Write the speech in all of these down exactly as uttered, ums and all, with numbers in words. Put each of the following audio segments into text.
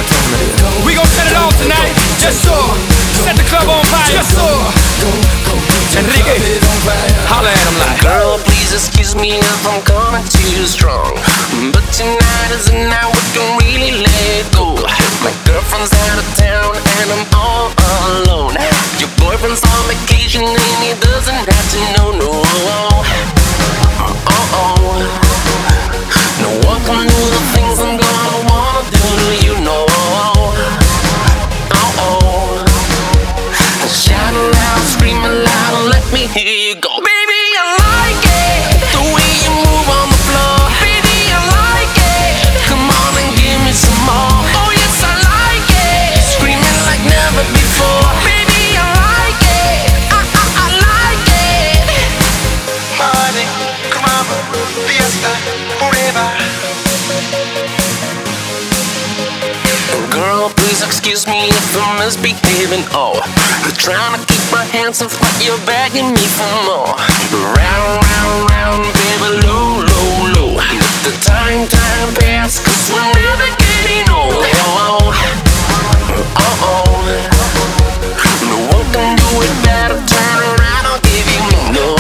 what time it is. We gon' set it off tonight. Yes, sir. Set the club on fire. Yes, sir. Enrique, holla at him like. Girl, please excuse me if I'm coming too strong, but tonight is the night we can really let go. My girlfriend's out of town and I'm all alone. Your boyfriend's on vacation and he doesn't have to know, no. Uh-oh. No one can do the things I'm gonna wanna do to you, no. Uh-oh. Shout aloud, scream aloud, let me hear you go. Baby, I like it, the way you move on the floor. Baby, I like it, come on and give me some more. Oh yes, I like it, screaming like never before. Baby, I like it, I, I, I like it. Party, club, fiesta, forever. Girl, please excuse me if I'm misbehaving. Oh, trying to keep my hands off, but you're begging me for more. Round, round, round, baby, low, low, low. Let the time, time pass, cause we're never getting old. Oh, oh, oh. No one can do it better. Turn around, I'll give you me. No,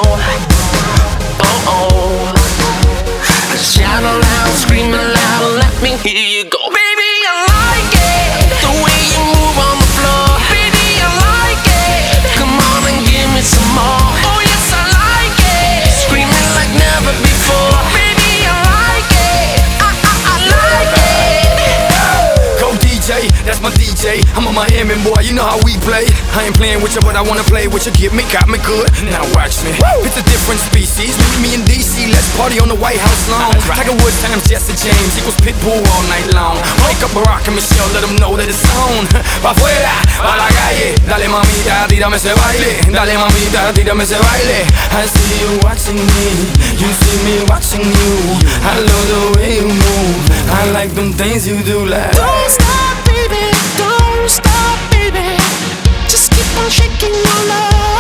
oh, oh. Shout aloud, scream aloud, let me hear you go. Baby, I like it, the way you move on the floor. Baby, I like it, come on and give me some more. Oh yes, I like it, screaming like never before. Baby, I like it, I, I, I like it. Go D J, that's my D J. I'm a Miami boy, you know how we play. I ain't playing with you, but I wanna play with you. Get me, got me good, now watch me. Woo! It's a different species, meet me in D C. Let's party on the White House lawn. Right. Tiger Woods times Jesse James equals Pitbull all night long. Wake up Barack and Michelle, let them know that it's on. Pa' afuera, pa' la calle. Dale mamita, tírame ese baile. Dale mamita, tírame ese baile. I see you watching me, you see me watching you. I love the way you move, I like them things you do like. Don't stop, baby, don't stop, baby. Just keep on shaking your love.